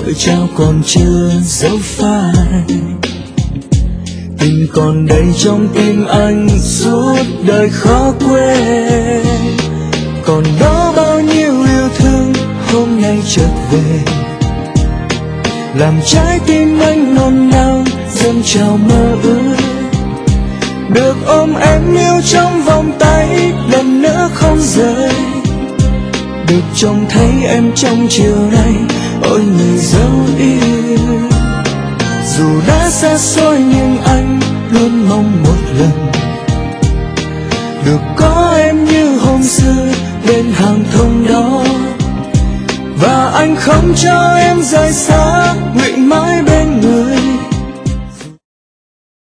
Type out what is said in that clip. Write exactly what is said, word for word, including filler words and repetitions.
lời chào còn chưa dấu phai. Tình còn đây trong tim anh suốt đời khó quên. Còn đó bao nhiêu yêu thương hôm nay chợt về, làm trái tim anh nôn nao dâng trào mơ ước. Được ôm em yêu trong vòng tay lần nữa không rời, được trông thấy em trong chiều nay ôi người dấu yêu. Dù đã xa xôi nhưng anh luôn mong một lần được có em như hôm xưa bên hàng thông đó. Và anh không cho em rời xa, nguyện mãi bên người,